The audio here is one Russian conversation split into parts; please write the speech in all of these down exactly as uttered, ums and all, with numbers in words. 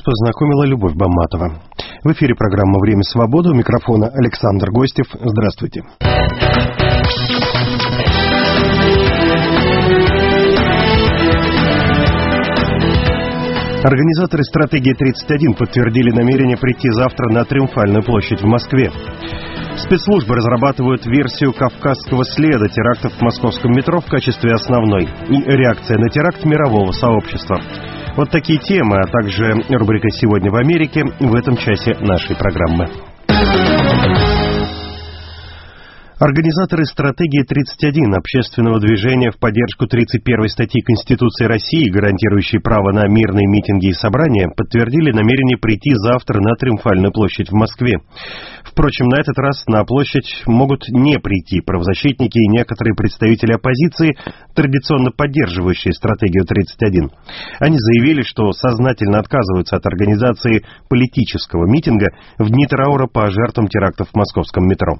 познакомила Любовь Бамматова. В эфире программа «Время свободы». У микрофона Александр Гостев. Здравствуйте. Организаторы «Стратегии тридцать один» подтвердили намерение прийти завтра на Триумфальную площадь в Москве. Спецслужбы разрабатывают версию кавказского следа терактов в московском метро в качестве основной и реакция на теракт мирового сообщества. Вот такие темы, а также рубрика «Сегодня в Америке» в этом часе нашей программы. Организаторы «Стратегии тридцать один» общественного движения в поддержку тридцать первой статьи Конституции России, гарантирующей право на мирные митинги и собрания, подтвердили намерение прийти завтра на Триумфальную площадь в Москве. Впрочем, на этот раз на площадь могут не прийти правозащитники и некоторые представители оппозиции, традиционно поддерживающие «Стратегию тридцать один». Они заявили, что сознательно отказываются от организации политического митинга в дни траура по жертвам терактов в московском метро.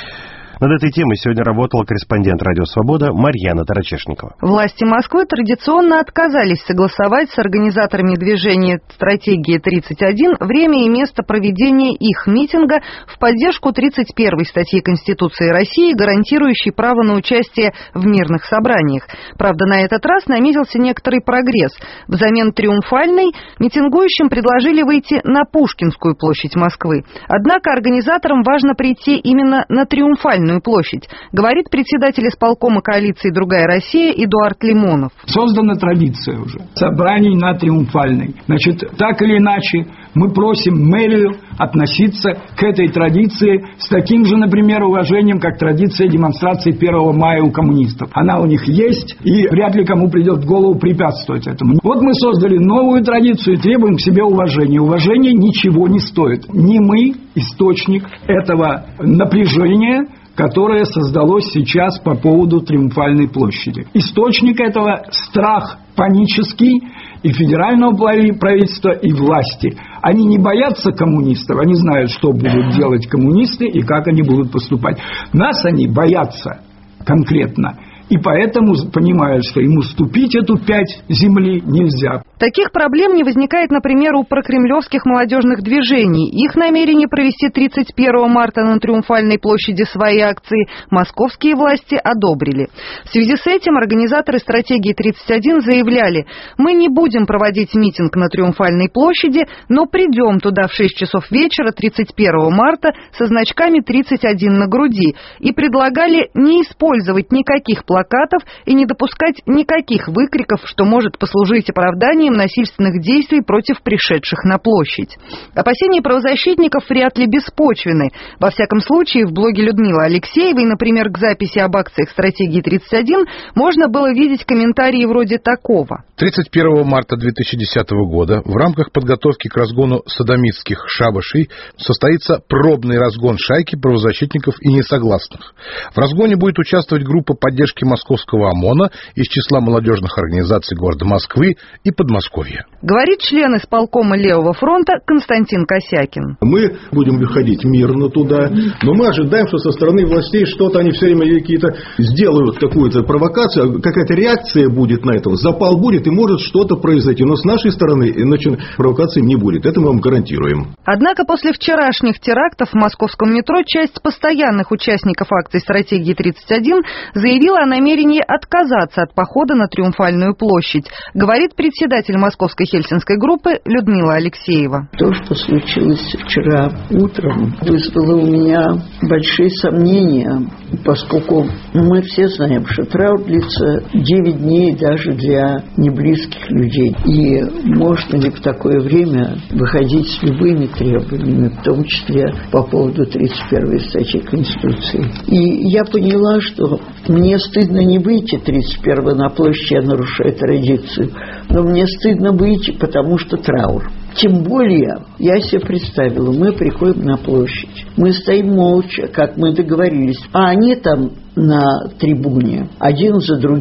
Над этой темой сегодня работала корреспондент «Радио Свобода» Марьяна Тарачешникова. Власти Москвы традиционно отказались согласовать с организаторами движения «Стратегии тридцать один» время и место проведения их митинга в поддержку тридцать первой статьи Конституции России, гарантирующей право на участие в мирных собраниях. Правда, на этот раз наметился некоторый прогресс. Взамен Триумфальной митингующим предложили выйти на Пушкинскую площадь Москвы. Однако организаторам важно прийти именно на Триумфальную площадь, говорит председатель исполкома коалиции «Другая Россия» Эдуард Лимонов. Создана традиция уже собраний на Триумфальной. Значит, так или иначе, мы просим мэрию относиться к этой традиции с таким же, например, уважением, как традиция демонстрации первого мая у коммунистов. Она у них есть, и вряд ли кому придет в голову препятствовать этому. Вот мы создали новую традицию и требуем к себе уважения. Уважение ничего не стоит. Не мы источник этого напряжения, которое создалось сейчас по поводу Триумфальной площади. Источник этого – страх панический и федерального правительства, и власти. Они не боятся коммунистов, они знают, что будут делать коммунисты и как они будут поступать. Нас они боятся конкретно. И поэтому понимают, что им уступить эту пять земли нельзя. Таких проблем не возникает, например, у прокремлевских молодежных движений. Их намерение провести тридцать первого марта на Триумфальной площади свои акции московские власти одобрили. В связи с этим организаторы «Стратегии тридцать один» заявляли: мы не будем проводить митинг на Триумфальной площади, но придем туда в шесть часов вечера тридцать первого марта со значками тридцать один на груди и предлагали не использовать никаких плакатов и не допускать никаких выкриков, что может послужить оправданием насильственных действий против пришедших на площадь. Опасения правозащитников вряд ли беспочвены. Во всяком случае, в блоге Людмилы Алексеевой, например, к записи об акциях «Стратегии тридцать один» можно было видеть комментарии вроде такого. тридцать первого марта две тысячи десятого года в рамках подготовки к разгону содомитских шабашей состоится пробный разгон шайки правозащитников и несогласных. В разгоне будет участвовать группа поддержки московского ОМОНа из числа молодежных организаций города Москвы и Подмосковья. Говорит член исполкома Левого фронта Константин Косякин. Мы будем выходить мирно туда, но мы ожидаем, что со стороны властей что-то они все время какие-то сделают, какую-то провокацию, какая-то реакция будет на это, запал будет и может что-то произойти. Но с нашей стороны иначе провокации не будет, это мы вам гарантируем. Однако после вчерашних терактов в московском метро часть постоянных участников акций «Стратегии тридцать один» заявила о намерении отказаться от похода на Триумфальную площадь, говорит председатель московской хельсинской группы Людмила Алексеева. То, что случилось вчера утром, вызвало у меня большие сомнения, поскольку мы все знаем, что траур длится девять дней даже для неблизких людей. И можно ли в такое время выходить с любыми требованиями, в том числе по поводу тридцать первой статьи Конституции. И я поняла, что мне стыдно не выйти тридцать первого на площадь, я нарушаю традицию, но мне стыдно выйти, потому что траур. Тем более, я себе представила, мы приходим на площадь, мы стоим молча, как мы договорились, а они там на трибуне один за другим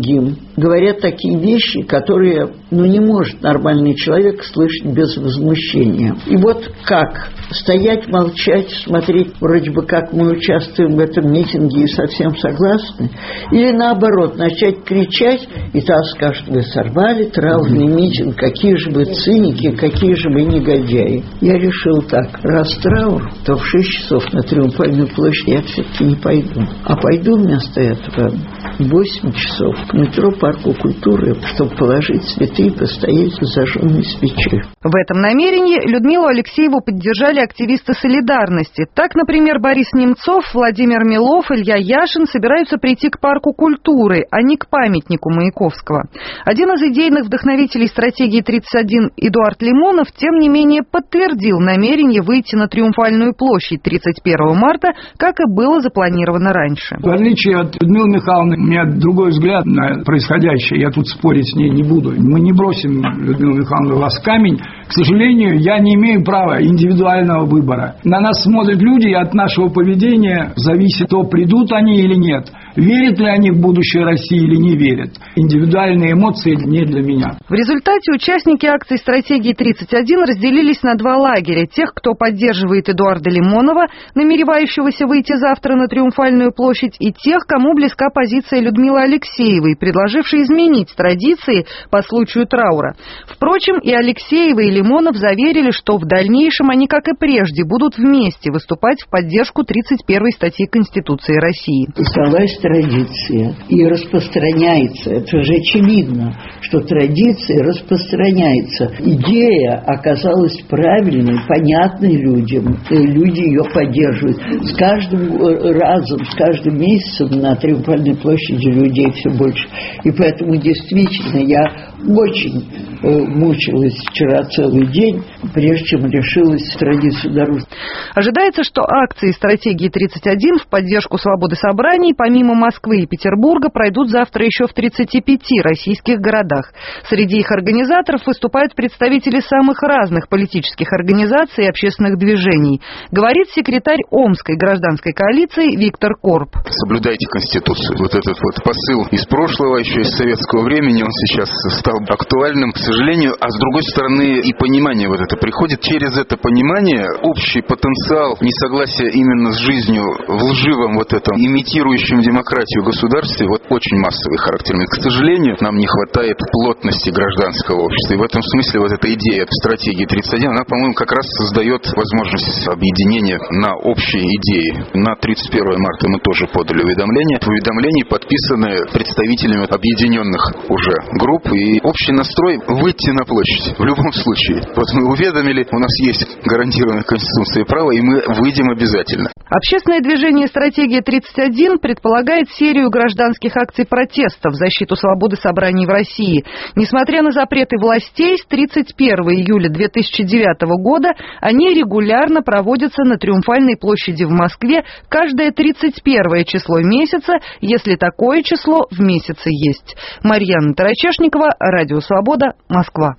говорят такие вещи, которые, ну, не может нормальный человек слышать без возмущения. И вот как? Стоять, молчать, смотреть, вроде бы как мы участвуем в этом митинге и совсем согласны? Или наоборот, начать кричать, и та скажет: вы сорвали траурный митинг, какие же вы циники, какие же вы негодяи. Я решил так: раз траур, то в шесть часов на Триумфальную площадь я все-таки не пойду. А пойду вместо этого в восемь часов к метро Парку культуры, чтобы положить цветы и постоять у зажженной свечи. В этом намерении Людмилу Алексееву поддержали активисты «Солидарности». Так, например, Борис Немцов, Владимир Милов, Илья Яшин собираются прийти к Парку культуры, а не к памятнику Маяковского. Один из идейных вдохновителей стратегии тридцать один, Эдуард Лимонов, тем не менее подтвердил намерение выйти на Триумфальную площадь тридцать первого марта, как и было запланировано раньше. В отличие от Людмилы Михайловны, у меня другой взгляд на происходящее. Я тут спорить с ней не буду. Мы не бросим, Людмилу Михайловну, вас в камень. К сожалению, я не имею права индивидуального выбора. На нас смотрят люди, и от нашего поведения зависит, то придут они или нет. Верят ли они в будущее России или не верят. Индивидуальные эмоции не для меня. В результате участники акции «Стратегии тридцать один» разделились на два лагеря. Тех, кто поддерживает Эдуарда Лимонова, намеревающегося выйти завтра на Триумфальную площадь, и тех, кому близка позиция Людмилы Алексеевой, предложившей изменить традиции по случаю траура. Впрочем, и Алексеева, и Лимонов заверили, что в дальнейшем они, как и прежде, будут вместе выступать в поддержку тридцать первой статьи Конституции России. Создалась традиция и распространяется. Это же очевидно, что традиция распространяется. Идея оказалась правильной, понятной людям. И люди ее поддерживают. С каждым разом, с каждым месяцем на Триумфальной площади людей все больше. И поэтому действительно я очень э, мучилась вчера целый день, прежде чем решилась традицию нарушить. Ожидается, что акции «Стратегии тридцать один» в поддержку свободы собраний помимо Москвы и Петербурга пройдут завтра еще в тридцати пяти российских городах. Среди их организаторов выступают представители самых разных политических организаций и общественных движений, говорит секретарь Омской гражданской коалиции Виктор Корб. Соблюдайте Конституцию. Вот этот вот посыл из прошлого, еще из советского времени, он сейчас стал актуальным, к сожалению. А с другой стороны, и понимание вот это приходит. Через это понимание общий потенциал несогласия именно с жизнью в лживом вот этом имитирующем демократию государстве вот очень массовый характер. И, к сожалению, нам не хватает плотности гражданского общества. И в этом смысле вот эта идея стратегии тридцать один, она, по-моему, как раз создает возможность объединения на общие идеи. На тридцать первое марта мы тоже подали уведомление. В уведомлении подписаны представителями объединенных уже групп. И общий настрой выйти на площадь в любом случае. Вот мы уведомили, у нас есть гарантированное Конституцией право, и мы выйдем обязательно. Общественное движение «Стратегия тридцать один» предполагает серию гражданских акций протеста в защиту свободы собраний в России. Несмотря на запреты властей, с тридцать первого июля две тысячи девятого года они регулярно проводятся на Триумфальной площади в Москве каждое тридцать первое число месяца, если такое число в месяце есть. Марьяна Тарачешникова, Радио Свобода, Москва.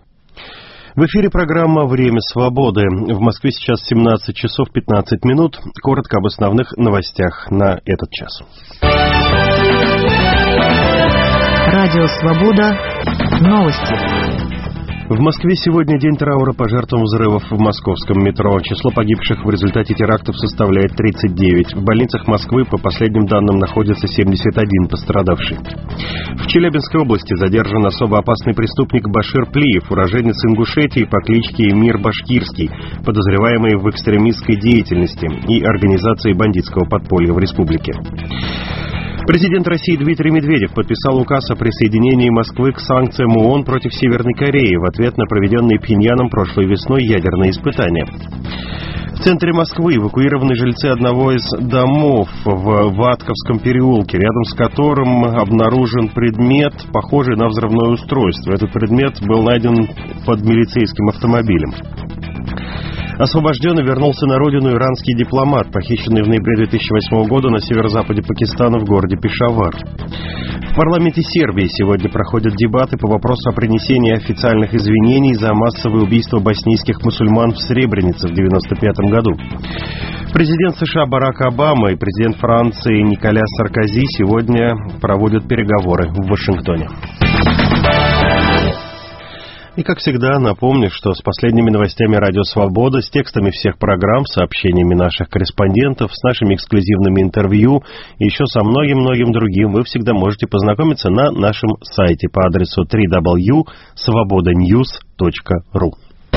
В эфире программа «Время свободы». В Москве сейчас семнадцать часов пятнадцать минут. Коротко об основных новостях на этот час. Радио Свобода. Новости. В Москве сегодня день траура по жертвам взрывов в московском метро. Число погибших в результате терактов составляет тридцать девять. В больницах Москвы, по последним данным, находится семьдесят один пострадавший. В Челябинской области задержан особо опасный преступник Башир Плиев, уроженец Ингушетии по кличке Эмир Башкирский, подозреваемый в экстремистской деятельности и организации бандитского подполья в республике. Президент России Дмитрий Медведев подписал указ о присоединении Москвы к санкциям ООН против Северной Кореи в ответ на проведенные Пхеньяном прошлой весной ядерные испытания. В центре Москвы эвакуированы жильцы одного из домов в Ватковском переулке, рядом с которым обнаружен предмет, похожий на взрывное устройство. Этот предмет был найден под милицейским автомобилем. Освобожден и вернулся на родину иранский дипломат, похищенный в ноябре две тысячи восьмого года на северо-западе Пакистана в городе Пешавар. В парламенте Сербии сегодня проходят дебаты по вопросу о принесении официальных извинений за массовое убийство боснийских мусульман в Сребренице в девяносто пятом году. Президент США Барак Обама и президент Франции Николя Саркози сегодня проводят переговоры в Вашингтоне. И, как всегда, напомню, что с последними новостями «Радио Свобода», с текстами всех программ, сообщениями наших корреспондентов, с нашими эксклюзивными интервью и еще со многим-многим другим вы всегда можете познакомиться на нашем сайте по адресу дабл ю дабл ю дабл ю точка свобода ньюс точка ру.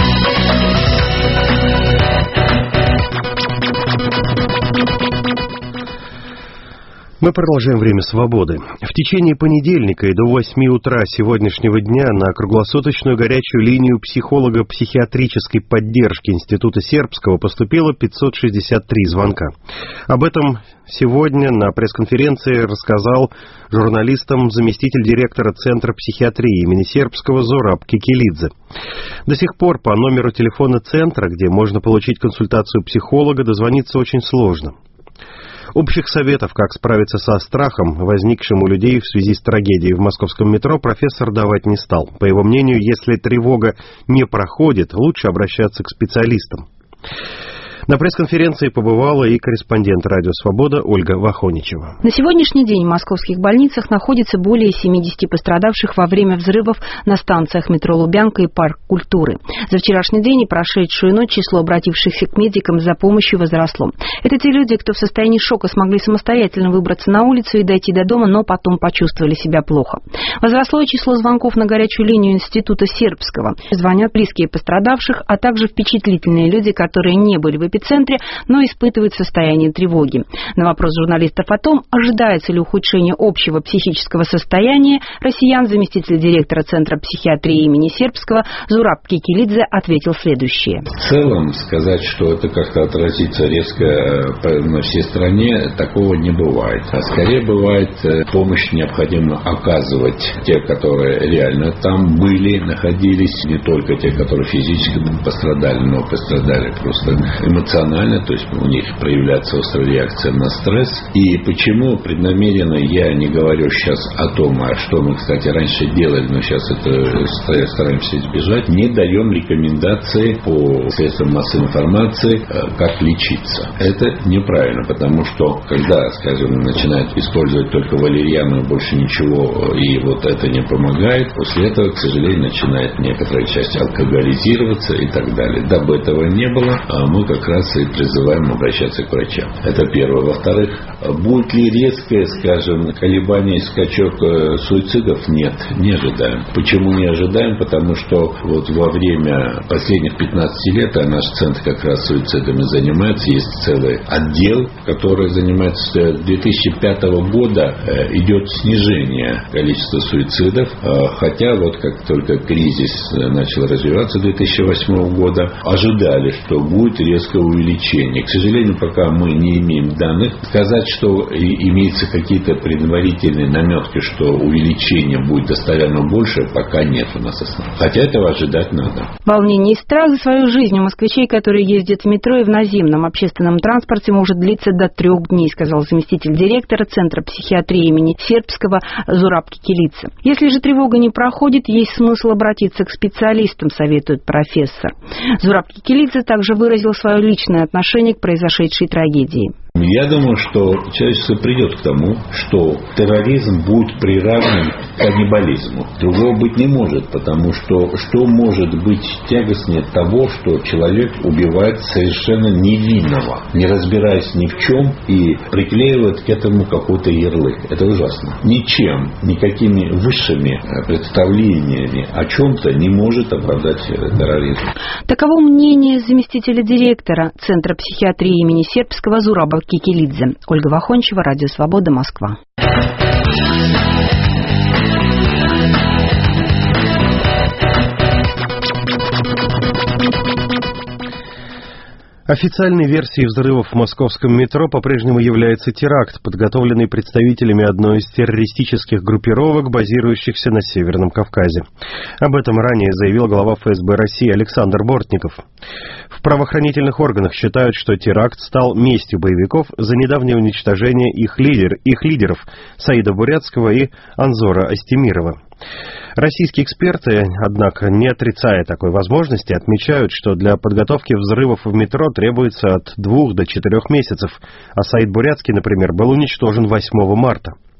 Мы продолжаем «Время свободы». В течение понедельника и до восьми утра сегодняшнего дня на круглосуточную горячую линию психолого-психиатрической поддержки Института Сербского поступило пятьсот шестьдесят три звонка. Об этом сегодня на пресс-конференции рассказал журналистам заместитель директора Центра психиатрии имени Сербского Зураб Кикилидзе. До сих пор по номеру телефона Центра, где можно получить консультацию психолога, дозвониться очень сложно. Общих советов, как справиться со страхом, возникшим у людей в связи с трагедией в московском метро, профессор давать не стал. По его мнению, если тревога не проходит, лучше обращаться к специалистам. На пресс-конференции побывала и корреспондент «Радио Свобода» Ольга Вахоничева. На сегодняшний день в московских больницах находится более семидесяти пострадавших во время взрывов на станциях метро «Лубянка» и «Парк культуры». За вчерашний день и прошедшую ночь число обратившихся к медикам за помощью возросло. Это те люди, кто в состоянии шока смогли самостоятельно выбраться на улицу и дойти до дома, но потом почувствовали себя плохо. Возросло и число звонков на горячую линию Института Сербского. Звонят близкие пострадавших, а также впечатлительные люди, которые не были в эпицентре, но испытывают состояние тревоги. На вопрос журналистов о том, ожидается ли ухудшение общего психического состояния россиян, заместитель директора Центра психиатрии имени Сербского Зураб Кикилидзе ответил следующее. В целом сказать, что это как-то отразится резко на всей стране, такого не бывает. А скорее бывает, помощь необходимо оказывать те, которые реально там были, находились, не только те, которые физически пострадали, но пострадали просто эмоционально. Эмоционально, то есть у них проявляется острая реакция на стресс. И почему преднамеренно я не говорю сейчас о том, а что мы, кстати, раньше делали, но сейчас это стараемся избежать, не даем рекомендации по средствам массовой информации, как лечиться. Это неправильно, потому что когда, скажем, начинают использовать только валерьяну и больше ничего, и вот это не помогает, после этого, к сожалению, начинает некоторая часть алкоголизироваться и так далее. Дабы этого не было, мы как раз и призываем обращаться к врачам. Это первое. Во-вторых, будет ли резкое, скажем, колебание и скачок суицидов? Нет, не ожидаем. Почему не ожидаем? Потому что вот во время последних пятнадцати лет, а наш центр как раз суицидами занимается, есть целый отдел, который занимается. С две тысячи пятого года идет снижение количества суицидов, хотя вот как только кризис начал развиваться две тысячи восьмого года, ожидали, что будет резкое увеличение. К сожалению, пока мы не имеем данных. Сказать, что имеются какие-то предварительные наметки, что увеличение будет достоверно больше, пока нет у нас основ. Хотя этого ожидать надо. Волнение и страх за свою жизнь у москвичей, которые ездят в метро и в наземном общественном транспорте, может длиться до трех дней, сказал заместитель директора Центра психиатрии имени Сербского Зураб Кикилидзе. Если же тревога не проходит, есть смысл обратиться к специалистам, советует профессор. Зураб Кикилидзе также выразил свое личное отношение к произошедшей трагедии. Я думаю, что человечество придет к тому, что терроризм будет приравнен к каннибализму. Другого быть не может, потому что что может быть тягостнее того, что человек убивает совершенно невинного, не разбираясь ни в чем, и приклеивает к этому какой-то ярлык. Это ужасно. Ничем, никакими высшими представлениями о чем-то не может оправдать терроризм. Таково мнение заместителя директора Центра психиатрии имени Сербского Зураба Кикилидзе. Ольга Вахончева, Радио Свобода, Москва. Официальной версией взрывов в московском метро по-прежнему является теракт, подготовленный представителями одной из террористических группировок, базирующихся на Северном Кавказе. Об этом ранее заявил глава эф эс бэ России Александр Бортников. В правоохранительных органах считают, что теракт стал местью боевиков за недавнее уничтожение их, лидер, их лидеров Саида Бурятского и Анзора Астемирова. Российские эксперты, однако, не отрицая такой возможности, отмечают, что для подготовки взрывов в метро требуется от двух до четырех месяцев, а Саид Бурятский, например, был уничтожен восьмого марта.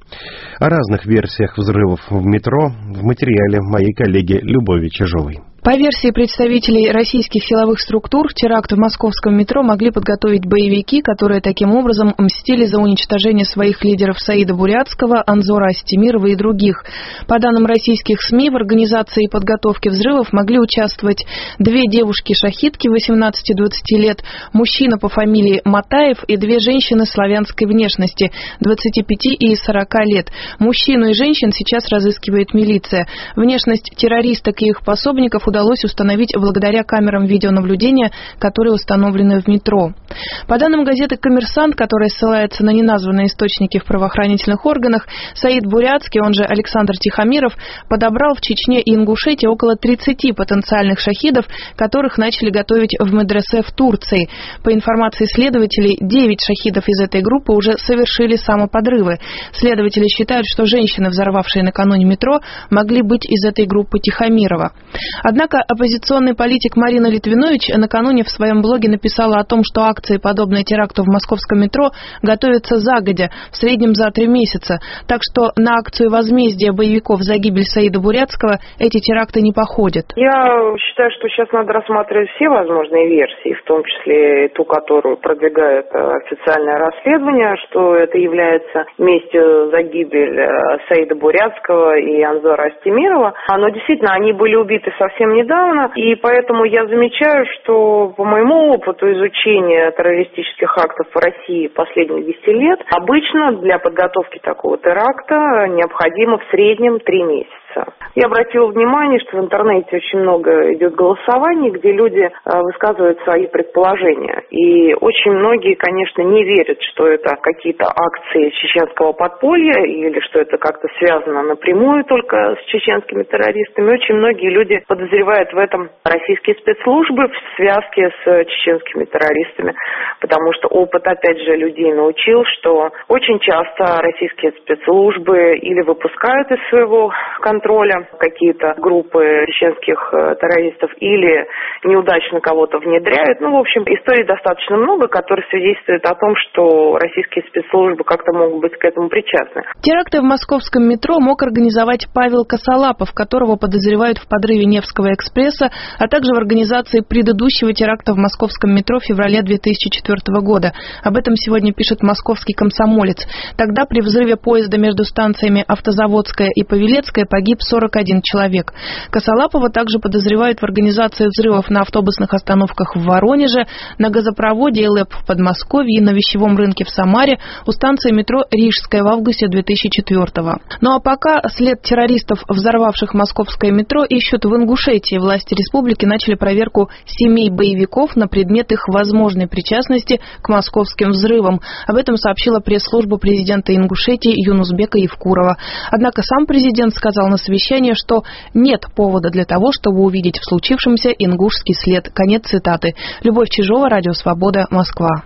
О разных версиях взрывов в метро в материале моей коллеги Любови Чижовой. По версии представителей российских силовых структур, теракт в московском метро могли подготовить боевики, которые таким образом мстили за уничтожение своих лидеров Саида Бурятского, Анзора Астемирова и других. По данным российских СМИ, в организации и подготовке взрывов могли участвовать две девушки-шахидки восемнадцати-двадцати лет, мужчина по фамилии Матаев и две женщины славянской внешности двадцати пяти и сорока лет. Мужчину и женщин сейчас разыскивает милиция. Внешность террористок и их пособников удалось установить благодаря камерам видеонаблюдения, которые установлены в метро. По данным газеты «Коммерсант», которая ссылается на неназванные источники в правоохранительных органах, Саид Бурятский, он же Александр Тихомиров, подобрал в Чечне и Ингушетии около тридцати потенциальных шахидов, которых начали готовить в медресе в Турции. По информации следователей, девять шахидов из этой группы уже совершили самоподрывы. Следователи считают, что женщины, взорвавшие накануне метро, могли быть из этой группы Тихомирова. Однако оппозиционный политик Марина Литвинович накануне в своем блоге написала о том, что акции, подобные теракту в московском метро, готовятся загодя, в среднем за три месяца. Так что на акцию возмездия боевиков за гибель Саида Бурятского эти теракты не походят. Я считаю, что сейчас надо рассматривать все возможные версии, в том числе ту, которую продвигает официальное расследование, что это является местью за гибель Саида Бурятского и Анзора Астемирова. Но действительно, они были убиты совсем недавно, и поэтому я замечаю, что по моему опыту изучения террористических актов в России последних десяти лет, обычно для подготовки такого теракта необходимо в среднем три месяца. Я обратила внимание, что в интернете очень много идет голосований, где люди высказывают свои предположения. И очень многие, конечно, не верят, что это какие-то акции чеченского подполья или что это как-то связано напрямую только с чеченскими террористами. Очень многие люди подозревают в этом российские спецслужбы в связке с чеченскими террористами, потому что опыт, опять же, людей научил, что очень часто российские спецслужбы или выпускают из своего контроля какие-то группы чеченских террористов или неудачно кого-то внедряют. Ну, в общем, историй достаточно много, которые свидетельствуют о том, что российские спецслужбы как-то могут быть к этому причастны. Теракты в московском метро мог организовать Павел Косолапов, которого подозревают в подрыве Невского экспресса, а также в организации предыдущего теракта в московском метро в феврале две тысячи четвёртого года. Об этом сегодня пишет московский «Комсомолец». Тогда при взрыве поезда между станциями Автозаводская и Павелецкая погиб сорок один человек. Косолапова также подозревают в организации взрывов на автобусных остановках в Воронеже, на газопроводе ЭЛЭП в Подмосковье и на вещевом рынке в Самаре, у станции метро Рижская в августе две тысячи четвёртого. Ну а пока след террористов, взорвавших московское метро, ищут в Ингушетии. Власти республики начали проверку семей боевиков на предмет их возможной причастности к московским взрывам. Об этом сообщила пресс-служба президента Ингушетии Юнусбека Евкурова. Однако сам президент сказал на совещании, что нет повода для того, чтобы увидеть в случившемся ингушский след. Конец цитаты. Любовь Чижова, Радио Свобода, Москва.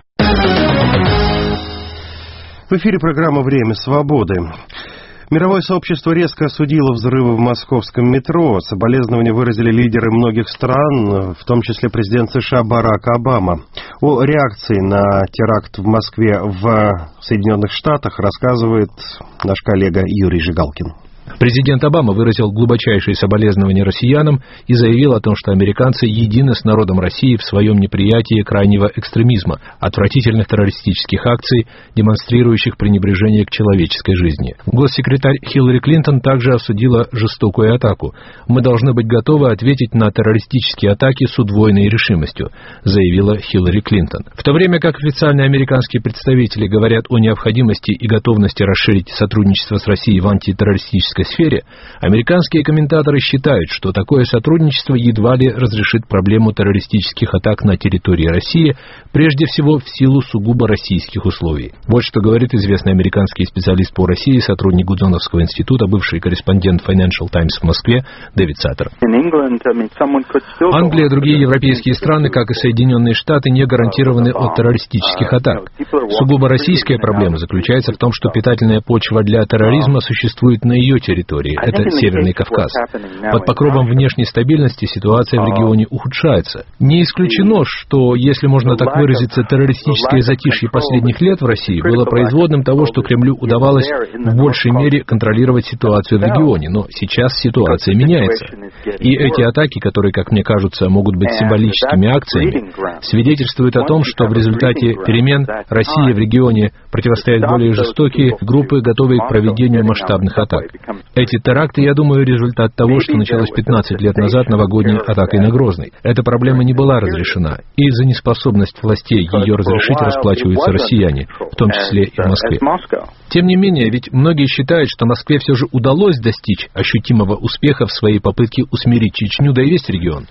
В эфире программа «Время свободы». Мировое сообщество резко осудило взрывы в московском метро. Соболезнования выразили лидеры многих стран, в том числе президент США Барак Обама. О реакции на теракт в Москве в Соединенных Штатах рассказывает наш коллега Юрий Жигалкин. Президент Обама выразил глубочайшие соболезнования россиянам и заявил о том, что американцы едины с народом России в своем неприятии крайнего экстремизма, отвратительных террористических акций, демонстрирующих пренебрежение к человеческой жизни. Госсекретарь Хиллари Клинтон также осудила жестокую атаку. «Мы должны быть готовы ответить на террористические атаки с удвоенной решимостью», заявила Хиллари Клинтон. В то время как официальные американские представители говорят о необходимости и готовности расширить сотрудничество с Россией в антитеррористической сфере, американские комментаторы считают, что такое сотрудничество едва ли разрешит проблему террористических атак на территории России, прежде всего в силу сугубо российских условий. Вот что говорит известный американский специалист по России, сотрудник Гудзоновского института, бывший корреспондент Financial Times в Москве Дэвид Саттер. Англия и другие европейские страны, как и Соединенные Штаты, не гарантированы от террористических атак. Сугубо российская проблема заключается в том, что питательная почва для терроризма существует на ее территории. территории – это Северный Кавказ. Под покровом внешней стабильности ситуация в регионе ухудшается. Не исключено, что, если можно так выразиться, террористическое затишье последних лет в России было производным того, что Кремлю удавалось в большей мере контролировать ситуацию в регионе. Но сейчас ситуация меняется. И эти атаки, которые, как мне кажется, могут быть символическими акциями, свидетельствуют о том, что в результате перемен Россия в регионе противостоят более жестокие группы, готовые к проведению масштабных атак. Эти теракты, я думаю, результат того, что началось пятнадцать лет назад новогодней атакой на Грозный. Эта проблема не была разрешена, и за неспособность властей ее разрешить расплачиваются россияне, в том числе и в Москве. Тем не менее, ведь многие считают, что Москве все же удалось достичь ощутимого успеха в своей попытке усмирить Чечню, да и весь регион.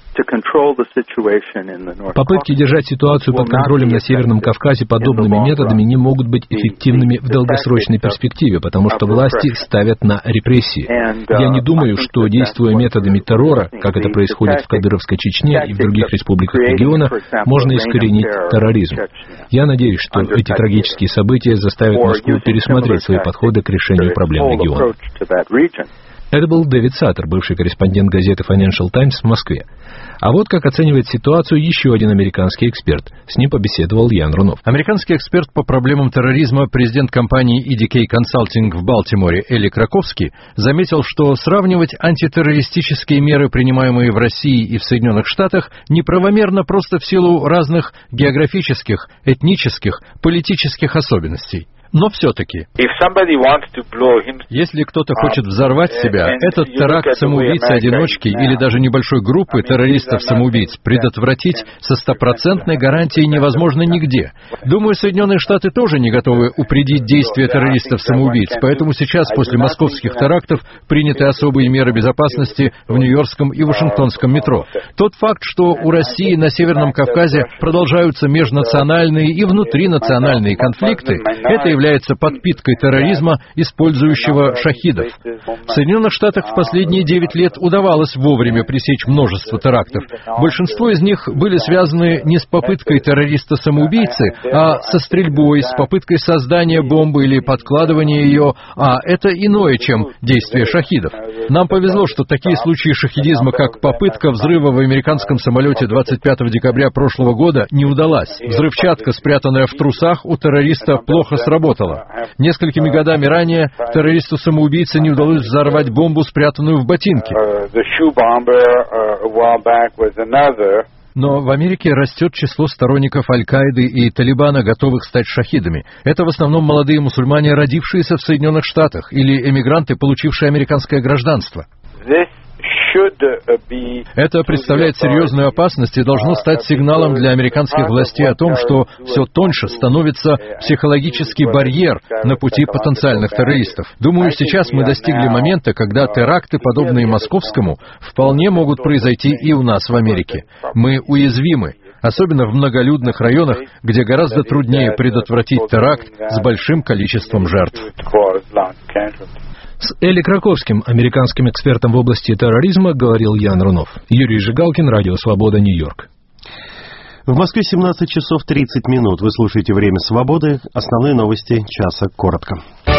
Попытки держать ситуацию под контролем на Северном Кавказе подобными методами не могут быть эффективными в долгосрочной перспективе, потому что власти ставят на репрессии. Я не думаю, что, действуя методами террора, как это происходит в Кадыровской Чечне и в других республиках региона, можно искоренить терроризм. Я надеюсь, что эти трагические события заставят Москву пересмотреть свои подходы к решению проблем региона. Это был Дэвид Саттер, бывший корреспондент газеты Financial Times в Москве. А вот как оценивает ситуацию еще один американский эксперт. С ним побеседовал Ян Рунов. Американский эксперт по проблемам терроризма, президент компании и ди кей Consulting в Балтиморе Эли Краковский заметил, что сравнивать антитеррористические меры, принимаемые в России и в Соединенных Штатах, неправомерно просто в силу разных географических, этнических, политических особенностей. Но все-таки, если кто-то хочет взорвать себя, этот теракт самоубийцы-одиночки или даже небольшой группы террористов-самоубийц предотвратить со стопроцентной гарантией невозможно нигде. Думаю, Соединенные Штаты тоже не готовы упредить действия террористов-самоубийц, поэтому сейчас, после московских терактов, приняты особые меры безопасности в Нью-Йоркском и Вашингтонском метро. Тот факт, что у России на Северном Кавказе продолжаются межнациональные и внутринациональные конфликты, это является подпиткой терроризма, использующего шахидов. В Соединенных Штатах в последние девять лет удавалось вовремя пресечь множество терактов. Большинство из них были связаны не с попыткой террориста-самоубийцы, а со стрельбой, с попыткой создания бомбы или подкладывания ее, а это иное, чем действие шахидов. Нам повезло, что такие случаи шахидизма, как попытка взрыва в американском самолете двадцать пятого декабря прошлого года, не удалась. Взрывчатка, спрятанная в трусах, у террориста плохо сработала. Несколькими годами ранее террористу-самоубийце не удалось взорвать бомбу, спрятанную в ботинке. Но в Америке растет число сторонников Аль-Каиды и Талибана, готовых стать шахидами. Это в основном молодые мусульмане, родившиеся в Соединенных Штатах, или эмигранты, получившие американское гражданство. Это представляет серьезную опасность и должно стать сигналом для американских властей о том, что все тоньше становится психологический барьер на пути потенциальных террористов. Думаю, сейчас мы достигли момента, когда теракты, подобные московскому, вполне могут произойти и у нас в Америке. Мы уязвимы, особенно в многолюдных районах, где гораздо труднее предотвратить теракт с большим количеством жертв. С Эли Краковским, американским экспертом в области терроризма, говорил Ян Рунов. Юрий Жигалкин, Радио Свобода, Нью-Йорк. В Москве семнадцать часов тридцать минут. Вы слушаете «Время свободы». Основные новости часа коротко.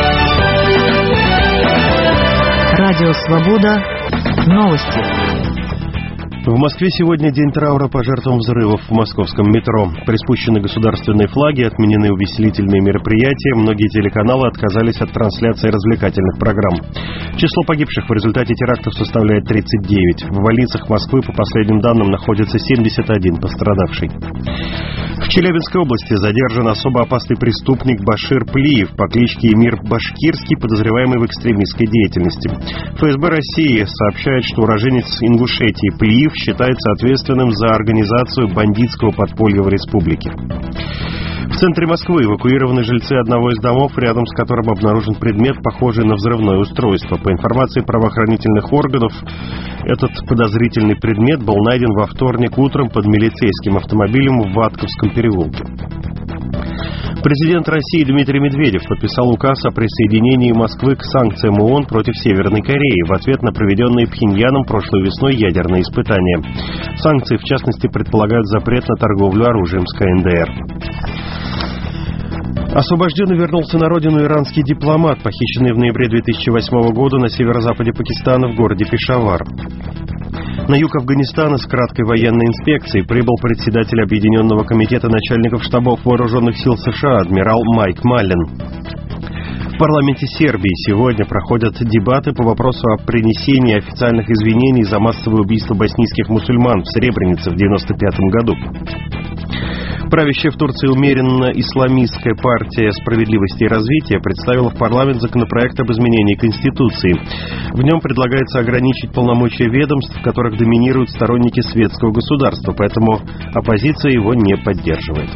Радио Свобода. Новости. В Москве сегодня день траура по жертвам взрывов в московском метро. Приспущены государственные флаги, отменены увеселительные мероприятия, многие телеканалы отказались от трансляции развлекательных программ. Число погибших в результате терактов составляет тридцать девять. В больницах Москвы, по последним данным, находится семьдесят один пострадавший. В Челябинской области задержан особо опасный преступник Башир Плиев по кличке Эмир Башкирский, подозреваемый в экстремистской деятельности. ФСБ России сообщает, что уроженец Ингушетии Плиев считается ответственным за организацию бандитского подполья в республике. В центре Москвы эвакуированы жильцы одного из домов, рядом с которым обнаружен предмет, похожий на взрывное устройство. По информации правоохранительных органов, этот подозрительный предмет был найден во вторник утром под милицейским автомобилем в Ватковском переулке. Президент России Дмитрий Медведев подписал указ о присоединении Москвы к санкциям ООН против Северной Кореи в ответ на проведенные Пхеньяном прошлой весной ядерные испытания. Санкции, в частности, предполагают запрет на торговлю оружием с ка эн дэ эр. Освобожден и вернулся на родину иранский дипломат, похищенный в ноябре две тысячи восьмого года на северо-западе Пакистана в городе Пешавар. На юг Афганистана с краткой военной инспекцией прибыл председатель Объединенного комитета начальников штабов вооруженных сил США адмирал Майк Маллен. В парламенте Сербии сегодня проходят дебаты по вопросу о принесении официальных извинений за массовое убийство боснийских мусульман в Сребренице в девяносто пятом году. Правящая в Турции умеренно-исламистская партия «Справедливости и развития» представила в парламент законопроект об изменении Конституции. В нем предлагается ограничить полномочия ведомств, в которых доминируют сторонники светского государства, поэтому оппозиция его не поддерживает.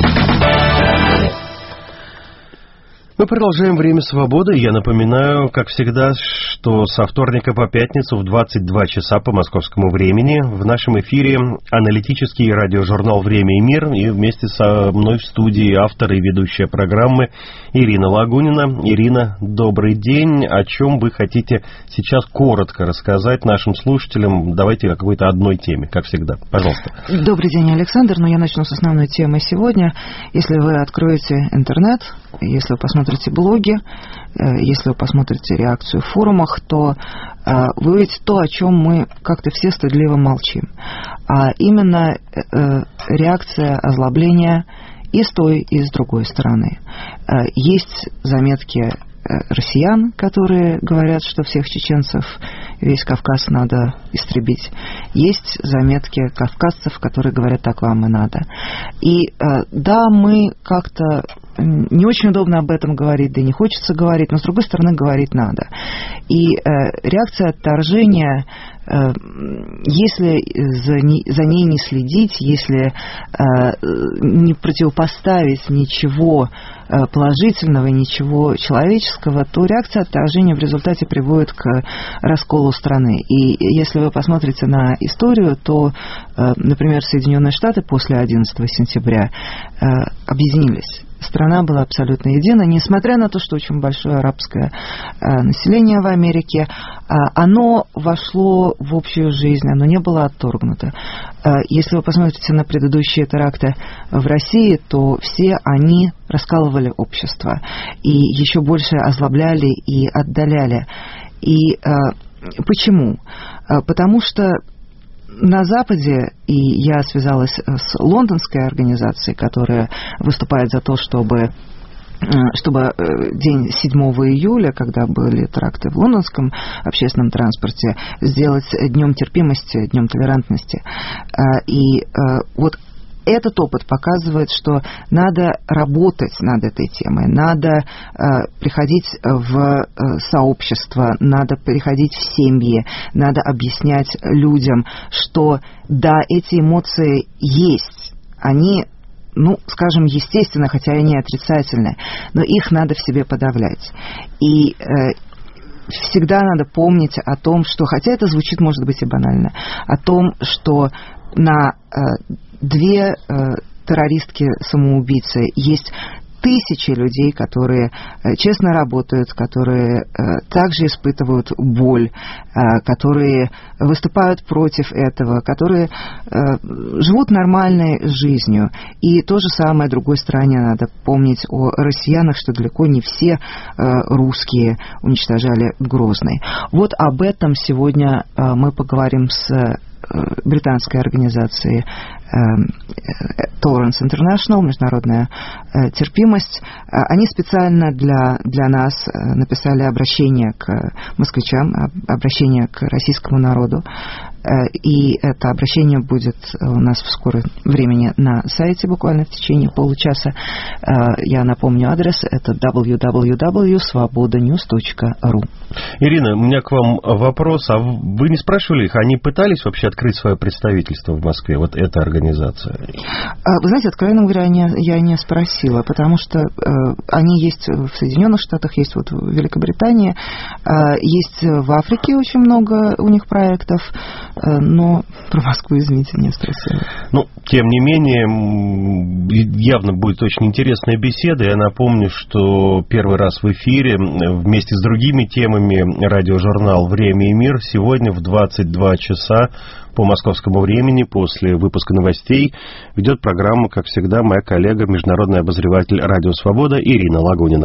Мы продолжаем «Время свободы». Я напоминаю, как всегда, что со вторника по пятницу в двадцать два часа по московскому времени в нашем эфире аналитический радиожурнал «Время и мир». И вместе со мной в студии автор и ведущая программы Ирина Лагунина. Ирина, добрый день. О чем вы хотите сейчас коротко рассказать нашим слушателям? Давайте о какой-то одной теме, как всегда. Пожалуйста. Добрый день, Александр. Но я начну с основной темы сегодня. Если вы откроете интернет, если вы посмотрите блоги, если вы посмотрите реакцию в форумах, то вы увидите то, о чем мы как-то все стыдливо молчим. А именно реакция озлобления и с той, и с другой стороны. Есть заметки россиян, которые говорят, что всех чеченцев, весь Кавказ надо истребить. Есть заметки кавказцев, которые говорят, так вам и надо. И да, мы как-то не очень удобно об этом говорить, да и не хочется говорить, но с другой стороны говорить надо. И реакция отторжения, если за ней, за ней не следить, если не противопоставить ничего положительного, ничего человеческого, то реакция отторжения в результате приводит к расколу страны. И если вы посмотрите на историю, то, например, Соединенные Штаты после одиннадцатого сентября объединились. Страна была абсолютно едина, несмотря на то, что очень большое арабское население в Америке, оно вошло в общую жизнь, оно не было отторгнуто. Если вы посмотрите на предыдущие теракты в России, то все они раскалывали общество и еще больше озлобляли и отдаляли. И почему? Потому что на Западе, и я связалась с лондонской организацией, которая выступает за то, чтобы, чтобы день седьмого июля, когда были теракты в лондонском общественном транспорте, сделать днем терпимости, днем толерантности. И вот этот опыт показывает, что надо работать над этой темой, надо э, приходить в э, сообщество, надо приходить в семьи, надо объяснять людям, что да, эти эмоции есть, они, ну, скажем, естественно, хотя они отрицательные, но их надо в себе подавлять. И э, всегда надо помнить о том, что, хотя это звучит, может быть, и банально, о том, что на э, две э, террористки-самоубийцы есть тысячи людей, которые э, честно работают, которые э, также испытывают боль, э, которые выступают против этого, которые э, живут нормальной жизнью. И то же самое другой стороне надо помнить о россиянах, что далеко не все э, русские уничтожали Грозный. Вот об этом сегодня э, мы поговорим с британской организации Tolerance International, международная терпимость. Они специально для, для нас написали обращение к москвичам, обращение к российскому народу. И это обращение будет у нас в скором времени на сайте, буквально в течение получаса. Я напомню адрес, это дабл ю дабл ю дабл ю точка свобода ньюс точка ру. Ирина, у меня к вам вопрос. А вы не спрашивали их, они пытались вообще открыть свое представительство в Москве, вот эта организация? Вы знаете, откровенно говоря, я не спросила, потому что они есть в Соединенных Штатах, есть вот в Великобритании, есть в Африке очень много у них проектов, но про Москву, извините, не спросила. Ну, тем не менее, явно будет очень интересная беседа. Я напомню, что первый раз в эфире вместе с другими темами радиожурнал «Время и мир» сегодня в двадцать два часа По московскому времени после выпуска новостей ведет программу, как всегда, моя коллега, международный обозреватель «Радио Свобода» Ирина Лагунина.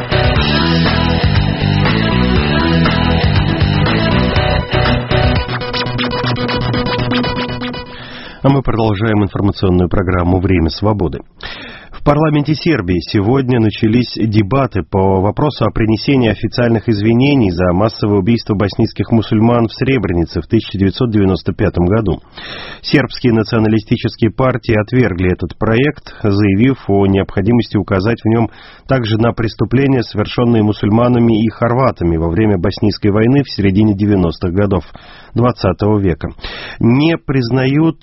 А мы продолжаем информационную программу «Время свободы». В парламенте Сербии сегодня начались дебаты по вопросу о принесении официальных извинений за массовое убийство боснийских мусульман в Сребренице в тысяча девятьсот девяносто пятом году. Сербские националистические партии отвергли этот проект, заявив о необходимости указать в нем также на преступления, совершенные мусульманами и хорватами во время боснийской войны в середине девяностых годов двадцатого века. Не признают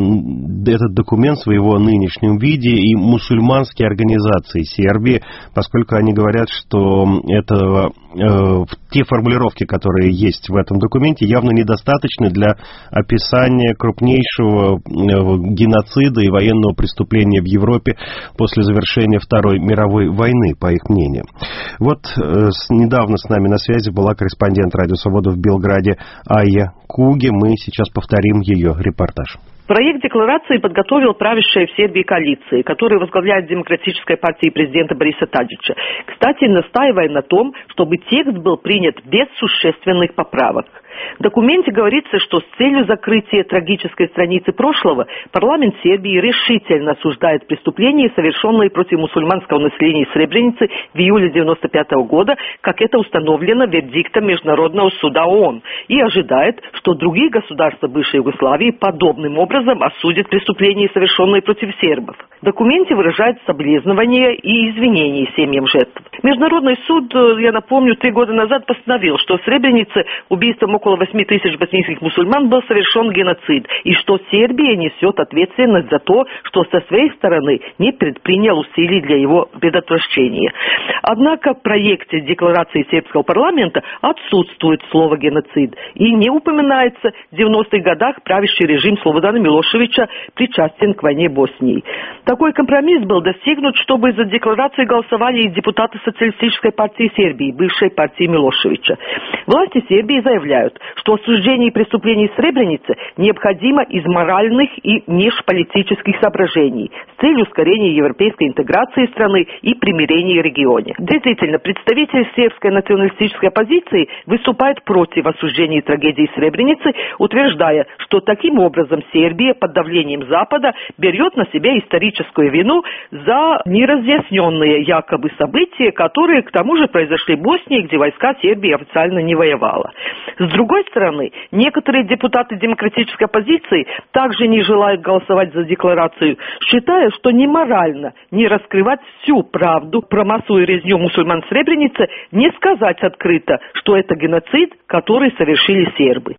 этот документ в его нынешнем виде и мусульманские организации Сербии, поскольку они говорят, что этого, э, те формулировки, которые есть в этом документе, явно недостаточны для описания крупнейшего э, геноцида и военного преступления в Европе после завершения Второй мировой войны, по их мнению. Вот э, с, недавно с нами на связи была корреспондент «Радио Свобода» в Белграде Айя Куге. Мы сейчас повторим ее репортаж. Проект декларации подготовил правящая в Сербии коалиция, которую возглавляет Демократическая партия президента Бориса Тадича. Кстати, настаивая на том, чтобы текст был принят без существенных поправок. В документе говорится, что с целью закрытия трагической страницы прошлого парламент Сербии решительно осуждает преступления, совершенные против мусульманского населения Сребреницы в июле девяносто пятого года, как это установлено вердиктом Международного суда ООН, и ожидает, что другие государства бывшей Югославии подобным образом осудят преступления, совершенные против сербов. В документе выражают соболезнования и извинения семьям жертв. Международный суд, я напомню, три года назад постановил, что в Сребренице убийством около восьми тысяч боснийских мусульман был совершен геноцид, и что Сербия несет ответственность за то, что со своей стороны не предпринял усилий для его предотвращения. Однако в проекте декларации сербского парламента отсутствует слово «геноцид», и не упоминается в девяностых годах правящий режим Слободана Милошевича причастен к войне Боснии. Такой компромисс был достигнут, чтобы за декларацию голосовали и депутаты Социалистической партии Сербии, бывшей партии Милошевича. Власти Сербии заявляют, что осуждение преступлений в Сребренице необходимо из моральных и межполитических соображений с целью ускорения европейской интеграции страны и примирения в регионе. Действительно, представитель сербской националистической оппозиции выступает против осуждения трагедии Сребреницы, утверждая, что таким образом Сербия под давлением Запада берет на себя историческую вину за неразъясненные якобы события, которые к тому же произошли в Боснии, где войска Сербии официально не воевала. С другой стороны, некоторые депутаты демократической оппозиции также не желают голосовать за декларацию, считая, что неморально не раскрывать всю правду про массовую резню мусульман в Сребренице, не сказать открыто, что это геноцид, который совершили сербы.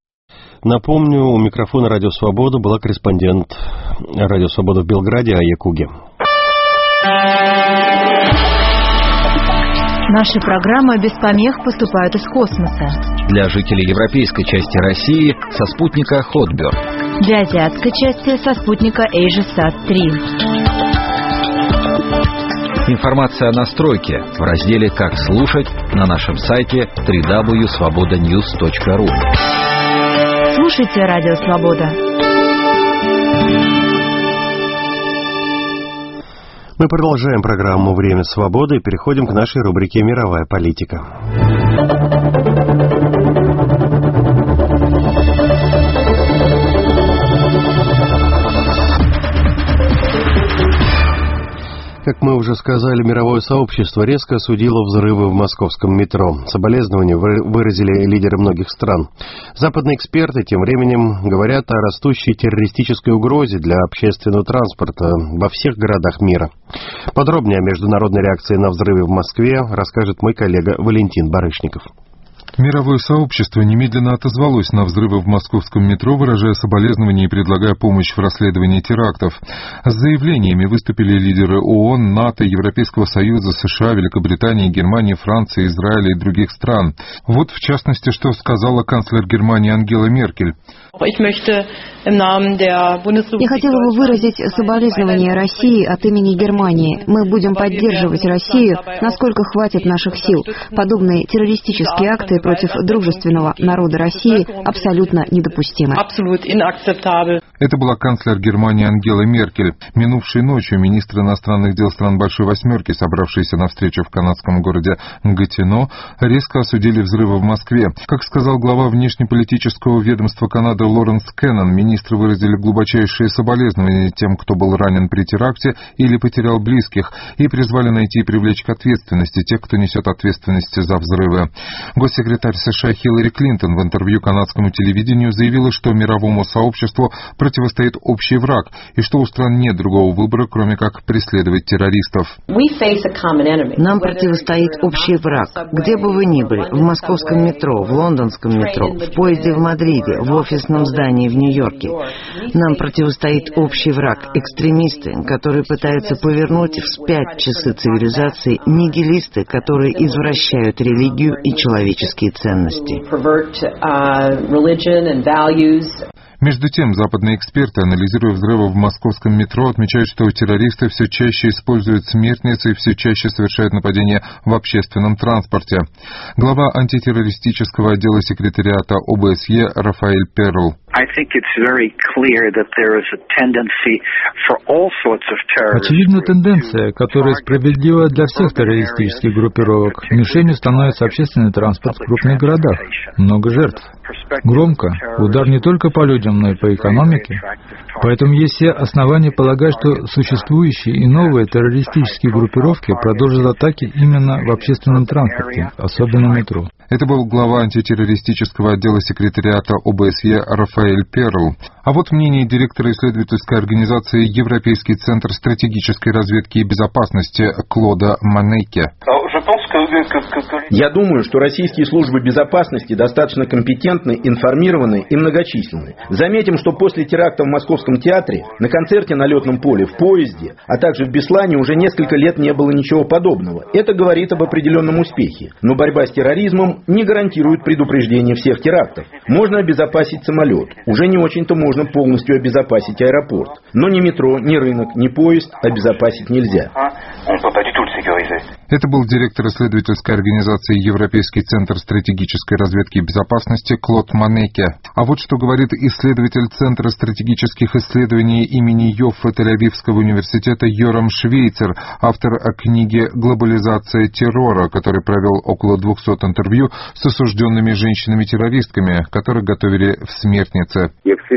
Напомню, у микрофона «Радио Свобода» была корреспондент «Радио Свобода» в Белграде Айя Куге. Наши программы без помех поступают из космоса. Для жителей европейской части России со спутника Хотберг. Для азиатской части со спутника Эйжесат три. Информация о настройке в разделе «Как слушать» на нашем сайте дабл ю дабл ю дабл ю точка свобода ньюс точка ру. Слушайте «Радио Свобода». Мы продолжаем программу «Время свободы» и переходим к нашей рубрике «Мировая политика». Как мы уже сказали, мировое сообщество резко осудило взрывы в московском метро. Соболезнования выразили лидеры многих стран. Западные эксперты тем временем говорят о растущей террористической угрозе для общественного транспорта во всех городах мира. Подробнее о международной реакции на взрывы в Москве расскажет мой коллега Валентин Барышников. Мировое сообщество немедленно отозвалось на взрывы в московском метро, выражая соболезнования и предлагая помощь в расследовании терактов. С заявлениями выступили лидеры ООН, НАТО, Европейского Союза, США, Великобритании, Германии, Франции, Израиля и других стран. Вот, в частности, что сказала канцлер Германии Ангела Меркель. Я хотела бы выразить соболезнования России от имени Германии. Мы будем поддерживать Россию, насколько хватит наших сил. Подобные террористические акты акции против дружественного народа России абсолютно недопустимы. Это была канцлер Германии Ангела Меркель. Минувшей ночью министр иностранных дел стран Большой Восьмерки, собравшиеся на встречу в канадском городе Гатино, резко осудили взрывы в Москве. Как сказал глава внешнеполитического ведомства Канады Лоренс Кеннон, министры выразили глубочайшие соболезнования тем, кто был ранен при теракте или потерял близких, и призвали найти и привлечь к ответственности тех, кто несет ответственность за взрывы. Госсекретарь США Хиллари Клинтон в интервью канадскому телевидению заявила, что мировому сообществу противостоит общий враг, и что у стран нет другого выбора, кроме как преследовать террористов. Нам противостоит общий враг. Где бы вы ни были, в московском метро, в лондонском метро, в поезде в Мадриде, в офисном здании в Нью-Йорке. Нам противостоит общий враг, экстремисты, которые пытаются повернуть вспять часы цивилизации, нигилисты, которые извращают религию и человеческие ценности. Между тем, западные эксперты, анализируя взрывы в московском метро, отмечают, что террористы все чаще используют смертницы и все чаще совершают нападения в общественном транспорте. Глава антитеррористического отдела секретариата О Бэ Эс Е Рафаэль Перл. Очевидна тенденция, которая справедлива для всех террористических группировок. Мишенью становится общественный транспорт в крупных городах. Много жертв. Громко. Удар не только по людям, но и по экономике. Поэтому есть все основания полагать, что существующие и новые террористические группировки продолжат атаки именно в общественном транспорте, особенно метро. Это был глава антитеррористического отдела секретариата О Бэ Эс Е Рафаэль Перл. А вот мнение директора исследовательской организации Европейский центр стратегической разведки и безопасности Клода Манейке. Я думаю, что российские службы безопасности достаточно компетентны, информированы и многочисленны. Заметим, что после теракта в Московском театре, на концерте на летном поле, в поезде, а также в Беслане уже несколько лет не было ничего подобного. Это говорит об определенном успехе. Но борьба с терроризмом не гарантирует предупреждение всех терактов. Можно обезопасить самолет. Уже не очень-то можно полностью обезопасить аэропорт. Но ни метро, ни рынок, ни поезд обезопасить нельзя. Это был директор исследовательской организации Европейский центр стратегической разведки и безопасности Клод Манейке. А вот что говорит исследователь Центра стратегических исследований имени Йоффе Тель-Авивского университета Йорам Швейцер, автор книги «Глобализация террора», который провел около двухсот интервью с осужденными женщинами-террористками, которых готовили в смертнице.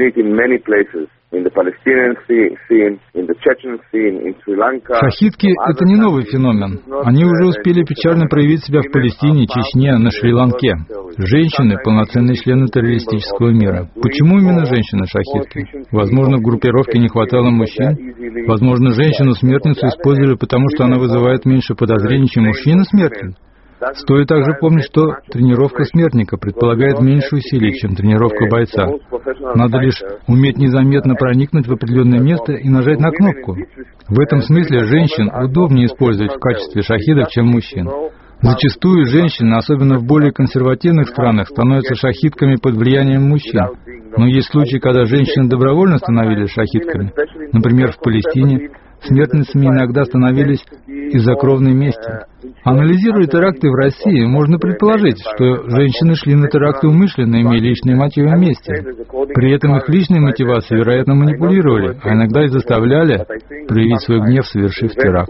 Шахидки – это не новый феномен. Они уже успели печально проявить себя в Палестине, Чечне, на Шри-Ланке. Женщины – полноценные члены террористического мира. Почему именно женщины-шахидки? Возможно, в группировке не хватало мужчин. Возможно, женщину-смертницу использовали потому, что она вызывает меньше подозрений, чем мужчина-смертник. Стоит также помнить, что тренировка смертника предполагает меньше усилий, чем тренировка бойца. Надо лишь уметь незаметно проникнуть в определенное место и нажать на кнопку. В этом смысле женщин удобнее использовать в качестве шахидов, чем мужчин. Зачастую женщины, особенно в более консервативных странах, становятся шахидками под влиянием мужчин. Но есть случаи, когда женщины добровольно становились шахидками. Например, в Палестине смертницами иногда становились из-за кровной мести. Анализируя теракты в России, можно предположить, что женщины шли на теракты умышленно, имея личные мотивы вместе. При этом их личные мотивации, вероятно, манипулировали, а иногда и заставляли проявить свой гнев, совершив теракт.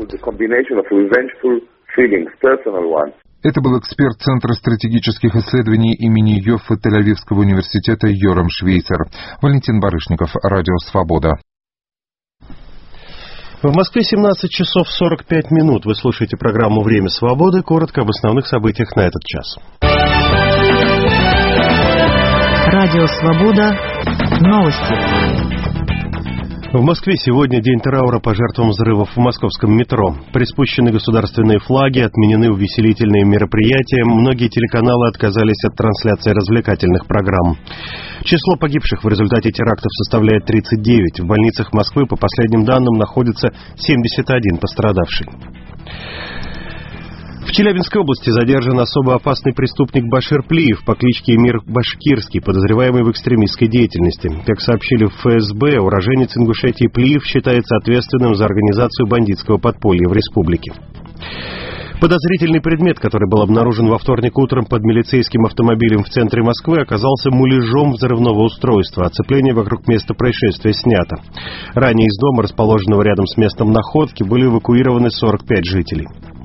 Это был эксперт Центра стратегических исследований имени Йоффе Тель-Авивского университета Йорам Швейцер. Валентин Барышников, Радио Свобода. В Москве семнадцать часов сорок пять минут. Вы слушаете программу «Время свободы». Коротко об основных событиях на этот час. Радио Свобода. Новости. В Москве сегодня день траура по жертвам взрывов в московском метро. Приспущены государственные флаги, отменены увеселительные мероприятия. Многие телеканалы отказались от трансляции развлекательных программ. Число погибших в результате терактов составляет тридцать девять. В больницах Москвы, по последним данным, находится семьдесят один пострадавший. В Челябинской области задержан особо опасный преступник Башир Плиев по кличке Эмир Башкирский, подозреваемый в экстремистской деятельности. Как сообщили в Эф Эс Бэ, уроженец Ингушетии Плиев считается ответственным за организацию бандитского подполья в республике. Подозрительный предмет, который был обнаружен во вторник утром под милицейским автомобилем в центре Москвы, оказался муляжом взрывного устройства. Оцепление вокруг места происшествия снято. Ранее из дома, расположенного рядом с местом находки, были эвакуированы сорок пять жителей.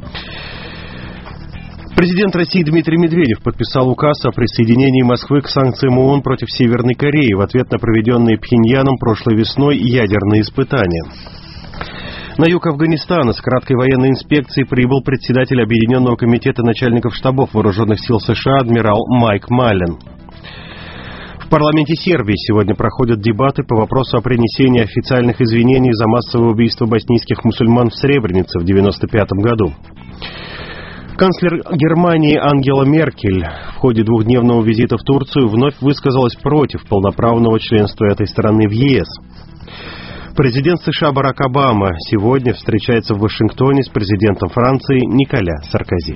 Президент России Дмитрий Медведев подписал указ о присоединении Москвы к санкциям ООН против Северной Кореи в ответ на проведенные Пхеньяном прошлой весной ядерные испытания. На юг Афганистана с краткой военной инспекцией прибыл председатель Объединенного комитета начальников штабов вооруженных сил США адмирал Майк Маллен. В парламенте Сербии сегодня проходят дебаты по вопросу о принесении официальных извинений за массовое убийство боснийских мусульман в Сребренице в девяносто пятом году. Канцлер Германии Ангела Меркель в ходе двухдневного визита в Турцию вновь высказалась против полноправного членства этой страны в ЕС. Президент США Барак Обама сегодня встречается в Вашингтоне с президентом Франции Николя Саркози.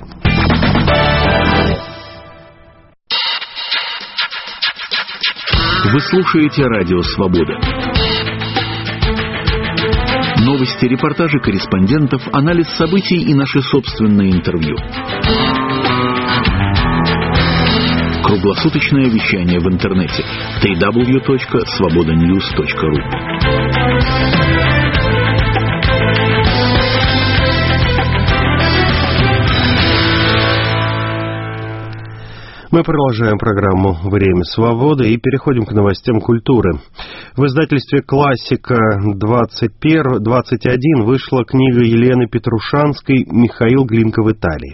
Вы слушаете Радио Свобода. Новости, репортажи корреспондентов, анализ событий и наши собственные интервью. Круглосуточное вещание в интернете дабл ю дабл ю дабл ю точка свобода ньюс точка ру. Мы продолжаем программу «Время свободы» и переходим к новостям культуры. В издательстве «Классика» двадцать один вышла книга Елены Петрушанской «Михаил Глинка в Италии».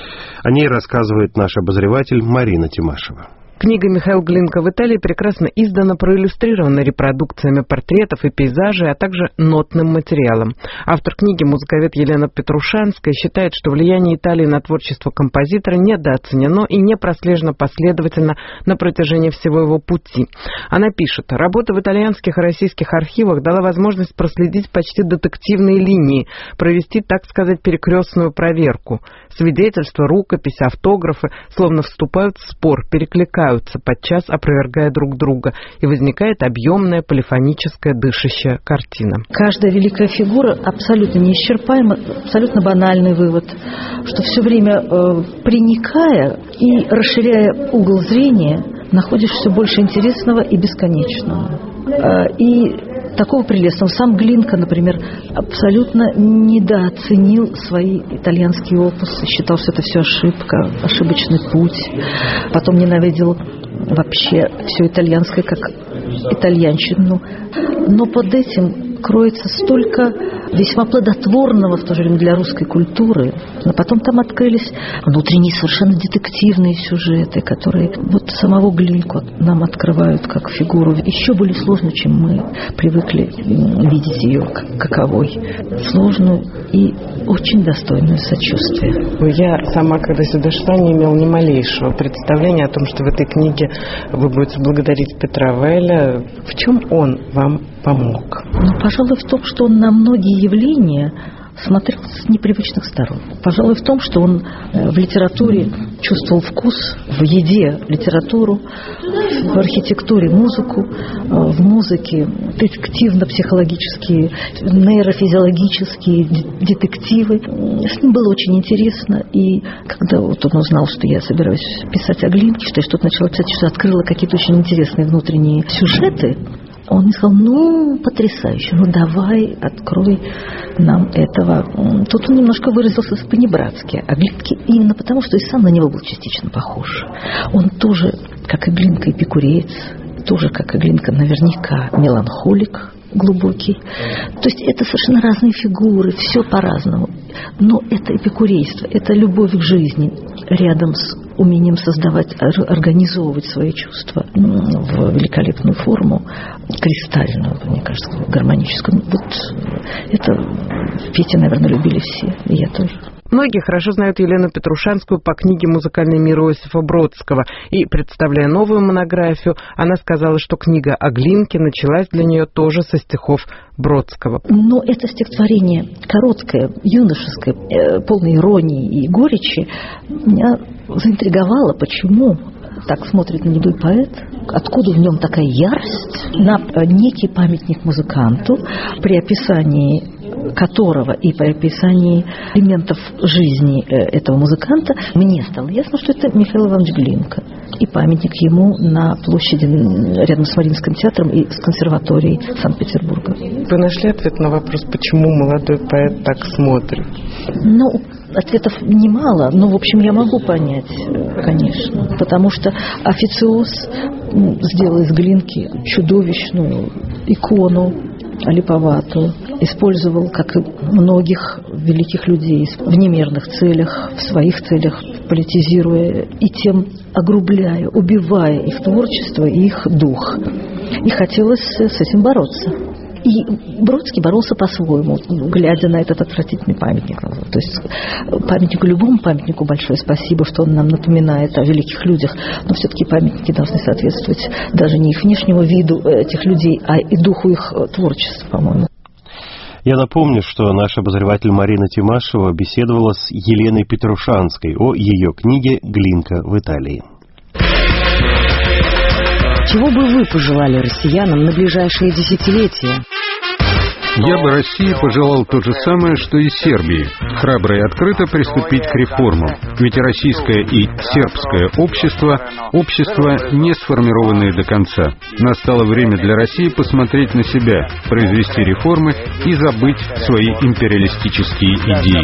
О ней рассказывает наш обозреватель Марина Тимашева. Книга «Михаил Глинка в Италии» прекрасно издана, проиллюстрирована репродукциями портретов и пейзажей, а также нотным материалом. Автор книги, музыковед Елена Петрушанская, считает, что влияние Италии на творчество композитора недооценено и не прослежено последовательно на протяжении всего его пути. Она пишет: «Работа в итальянских и российских архивах дала возможность проследить почти детективные линии, провести, так сказать, перекрестную проверку. Свидетельства, рукописи, автографы словно вступают в спор, перекликаются, подчас опровергая друг друга, и возникает объемная полифоническая дышащая картина». Каждая великая фигура абсолютно неисчерпаема, абсолютно банальный вывод, что все время э, приникая и расширяя угол зрения, находишь все больше интересного и бесконечного. Э, и такого прелестного. Сам Глинка, например, абсолютно недооценил свои итальянские опусы, считал, что это все ошибка, ошибочный путь. Потом ненавидел вообще все итальянское как итальянщину. Но под этим кроется столько весьма плодотворного в то же время для русской культуры. Но потом там открылись внутренние совершенно детективные сюжеты, которые вот самого Глинку нам открывают как фигуру еще более сложную, чем мы привыкли видеть ее каковой. Сложную и очень достойную сочувствия. Я сама, когда сюда шла, не имела ни малейшего представления о том, что в этой книге вы будете благодарить Петра Вейля. В чем он вам помог? Ну, пожалуй, в том, что он на многие явления смотрел с непривычных сторон. Пожалуй, в том, что он в литературе чувствовал вкус, в еде литературу, в архитектуре музыку, в музыке детективно-психологические, нейрофизиологические детективы. С ним было очень интересно. И когда вот он узнал, что я собираюсь писать о Глинке, что я что-то начала писать, что открыла какие-то очень интересные внутренние сюжеты, он мне сказал: ну, потрясающе, ну давай, открой нам этого. Тут он немножко выразился по-небратски, а Глинке именно потому, что и сам на него был частично похож. Он тоже, как и Глинка, эпикуреец, тоже, как и Глинка, наверняка меланхолик глубокий. То есть это совершенно разные фигуры, все по-разному. Но это эпикурейство, это любовь к жизни рядом с умением создавать, организовывать свои чувства в великолепную форму, кристальную, мне кажется, гармоническую. Вот это в Пете, наверное, любили все, и я тоже. Многие хорошо знают Елену Петрушанскую по книге «Музыкальный мир» Иосифа Бродского. И, представляя новую монографию, она сказала, что книга о Глинке началась для нее тоже со стихов Бродского. Но это стихотворение короткое, юношеское, полное иронии и горечи, меня заинтриговало. Почему так смотрит на него поэт? Откуда в нем такая ярость на некий памятник музыканту при описании которого и по описании элементов жизни этого музыканта мне стало ясно, что это Михаил Иванович Глинка. И памятник ему на площади рядом с Мариинским театром и с консерваторией Санкт-Петербурга. Вы нашли ответ на вопрос, почему молодой поэт так смотрит? Ну, ответов немало, но, в общем, я могу понять, конечно. Потому что официоз сделал из Глинки чудовищную икону, олиповатую, использовал, как и многих великих людей, в немерных целях, в своих целях, политизируя и тем огрубляя, убивая их творчество и их дух. И хотелось с этим бороться. И Бродский боролся по-своему, глядя на этот отвратительный памятник. То есть памятнику, любому памятнику большое спасибо, что он нам напоминает о великих людях, но все-таки памятники должны соответствовать даже не их внешнему виду этих людей, а и духу их творчества, по-моему. Я напомню, что наш обозреватель Марина Тимашева беседовала с Еленой Петрушанской о ее книге «Глинка в Италии». Чего бы вы пожелали россиянам на ближайшие десятилетия? Я бы России пожелал то же самое, что и Сербии. Храбро и открыто приступить к реформам. Ведь российское и сербское общество – общества, не сформированные до конца. Настало время для России посмотреть на себя, произвести реформы и забыть свои империалистические идеи.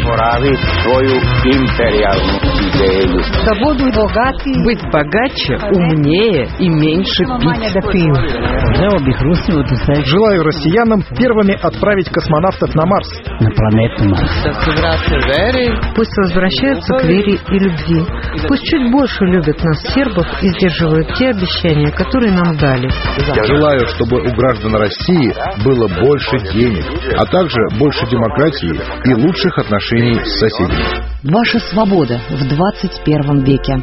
Свободу богатый, быть богаче, умнее и меньше пить. Желаю россиянам первыми отправить космонавтов на Марс. На планету Марс. Пусть возвращаются к вере и любви. Пусть чуть больше любят нас, сербов, и сдерживают те обещания, которые нам дали. Я желаю, чтобы у граждан России было больше денег, а также больше демократии и лучших отношений с соседями. Ваша свобода в двадцать первом веке.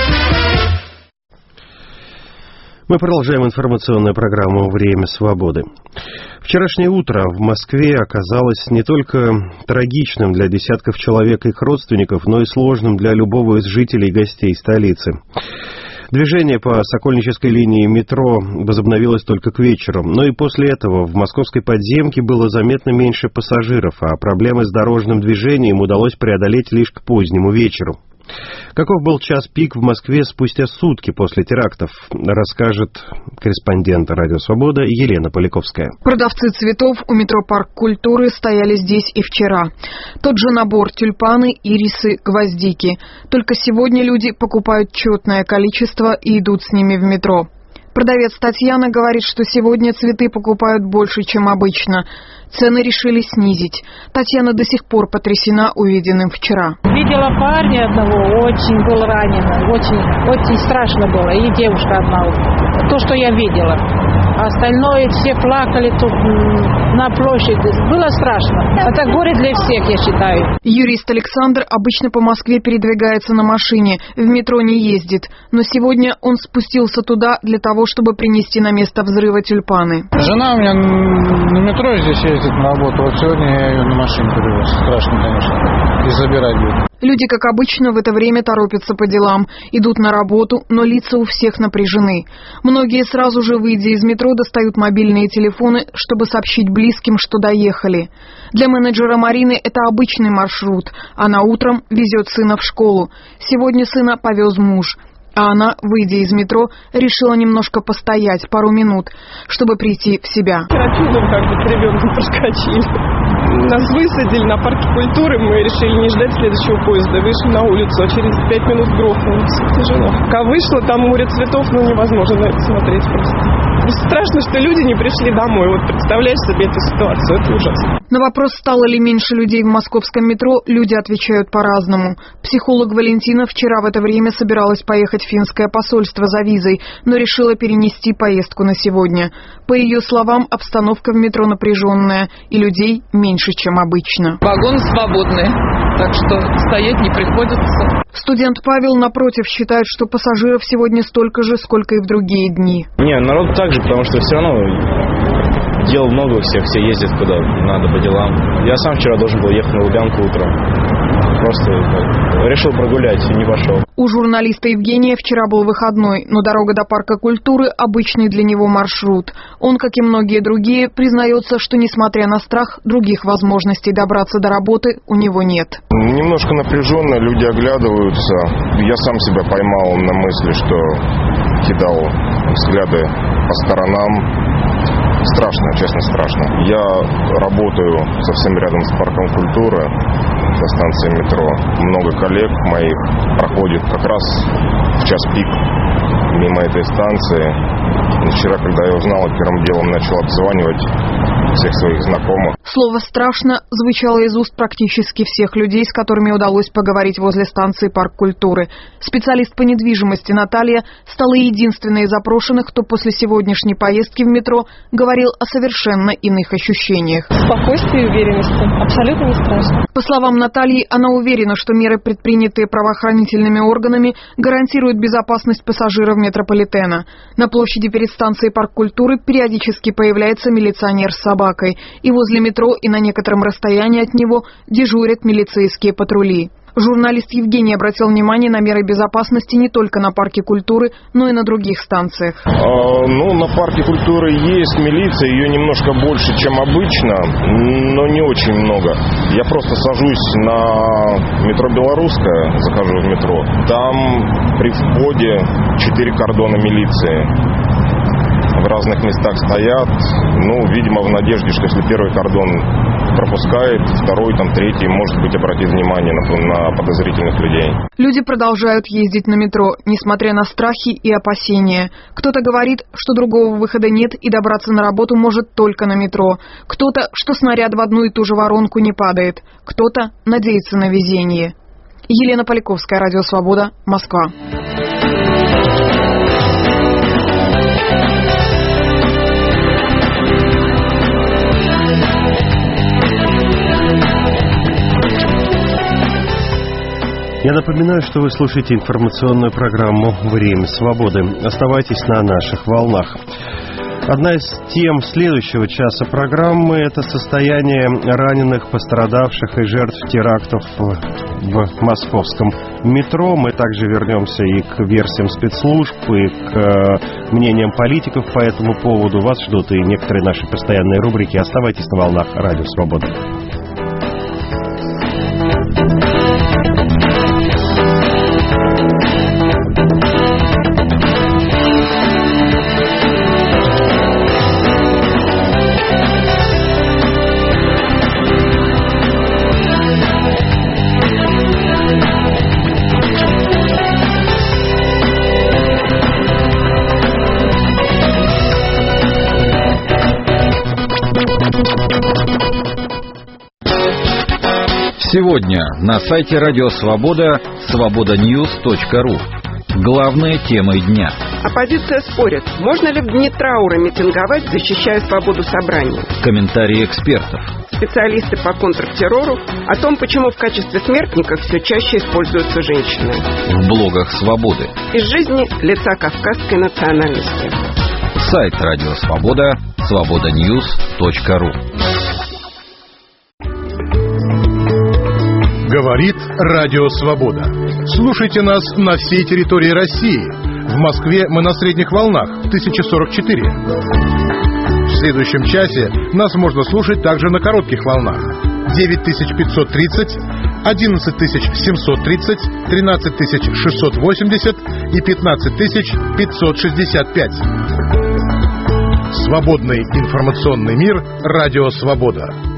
Мы продолжаем информационную программу «Время свободы». Вчерашнее утро в Москве оказалось не только трагичным для десятков человек и их родственников, но и сложным для любого из жителей и гостей столицы. Движение по Сокольнической линии метро возобновилось только к вечеру, но и после этого в московской подземке было заметно меньше пассажиров, а проблемы с дорожным движением удалось преодолеть лишь к позднему вечеру. Каков был час пик в Москве спустя сутки после терактов, расскажет корреспондент «Радио Свобода» Елена Поляковская. Продавцы цветов у метро «Парк культуры» стояли здесь и вчера. Тот же набор: тюльпаны, ирисы, гвоздики. Только сегодня люди покупают четное количество и идут с ними в метро. Продавец Татьяна говорит, что сегодня цветы покупают больше, чем обычно. Цены решили снизить. Татьяна до сих пор потрясена увиденным вчера. Видела парня одного, очень был ранен, очень, очень страшно было, и девушка одна. То, что я видела. Остальное все плакали тут на площади. Было страшно. Это горе для всех, я считаю. Юрист Александр обычно по Москве передвигается на машине, в метро не ездит. Но сегодня он спустился туда для того, чтобы принести на место взрыва тюльпаны. Жена у меня на метро здесь ездит на работу. Вот сегодня я ее на машине перевез. Страшно, конечно. И забирать будет. Люди, как обычно, в это время торопятся по делам, идут на работу, но лица у всех напряжены. Многие сразу же, выйдя из метро, достают мобильные телефоны, чтобы сообщить близким, что доехали. Для менеджера Марины это обычный маршрут. Она утром везет сына в школу. Сегодня сына повез муж. А она, выйдя из метро, решила немножко постоять, пару минут, чтобы прийти в себя. Чудом как бы с ребенком проскочили. Нас высадили на парке культуры, мы решили не ждать следующего поезда. Вышли на улицу, а через пять минут грохнулось. Тяжело. Пока вышла, там море цветов, ну невозможно на это смотреть просто. Страшно, что люди не пришли домой. Вот представляешь себе эту ситуацию, это ужасно. На вопрос, стало ли меньше людей в московском метро, люди отвечают по-разному. Психолог Валентина вчера в это время собиралась поехать в финское посольство за визой, но решила перенести поездку на сегодня. По ее словам, обстановка в метро напряженная, и людей меньше, чем обычно. Вагоны свободные, так что стоять не приходится. Студент Павел, напротив, считает, что пассажиров сегодня столько же, сколько и в другие дни. Не, народ так же, потому что все равно дел много у всех, все ездят куда надо по делам. Я сам вчера должен был ехать на Лубянку утром. просто решил прогулять и не пошел. У журналиста Евгения вчера был выходной, но дорога до парка культуры – обычный для него маршрут. Он, как и многие другие, признается, что, несмотря на страх, других возможностей добраться до работы у него нет. Немножко напряженно, люди оглядываются. Я сам себя поймал на мысли, что кидал взгляды по сторонам. Страшно, честно, страшно. Я работаю совсем рядом с парком культуры, со станцией метро. Много коллег моих проходит как раз в час пик мимо этой станции. И вчера, когда я узнал, первым делом начал обзванивать всех своих знакомых. Слово «страшно» звучало из уст практически всех людей, с которыми удалось поговорить возле станции парк культуры. Специалист по недвижимости Наталья стала единственной из опрошенных, кто после сегодняшней поездки в метро говорил о совершенно иных ощущениях. Спокойствие и уверенности. Абсолютно не страшно. По словам Натальи, она уверена, что меры, предпринятые правоохранительными органами, гарантируют безопасность пассажиров метрополитена. На площади перед станцией парк культуры периодически появляется милиционер с собакой, и возле метро и на некотором расстоянии от него дежурят милицейские патрули. Журналист Евгений обратил внимание на меры безопасности не только на парке культуры, но и на других станциях. А, ну, на парке культуры есть милиция, ее немножко больше, чем обычно, но не очень много. Я просто сажусь на метро Белорусское, захожу в метро. Там при входе четыре кордона милиции. В разных местах стоят, ну, видимо, в надежде, что если первый кордон пропускает, второй, там, третий, может быть, обратит внимание на, на подозрительных людей. Люди продолжают ездить на метро, несмотря на страхи и опасения. Кто-то говорит, что другого выхода нет и добраться на работу может только на метро. Кто-то, что снаряд в одну и ту же воронку не падает. Кто-то надеется на везение. Елена Поляковская, Радио Свобода, Москва. Я напоминаю, что вы слушаете информационную программу «Время свободы». Оставайтесь на наших волнах. Одна из тем следующего часа программы – это состояние раненых, пострадавших и жертв терактов в московском метро. Мы также вернемся и к версиям спецслужб, и к мнениям политиков по этому поводу. Вас ждут и некоторые наши постоянные рубрики. Оставайтесь на волнах «Радио Свобода». Сегодня на сайте Радио Свобода свобода ньюс точка ру. Главные темы дня. Оппозиция спорит, можно ли в дни траура митинговать, защищая свободу собрания. Комментарии экспертов. Специалисты по контртеррору о том, почему в качестве смертников все чаще используются женщины. В блогах Свободы. Из жизни лица кавказской национальности. Сайт Радио Свобода свобода ньюс точка ру. Говорит Радио Свобода. Слушайте нас на всей территории России. В Москве мы на средних волнах тысяча сорок четыре. В следующем часе нас можно слушать также на коротких волнах девять тысяч пятьсот тридцать, одиннадцать тысяч семьсот тридцать, тринадцать тысяч шестьсот восемьдесят и пятнадцать тысяч пятьсот шестьдесят пять. Свободный информационный мир. Радио Свобода.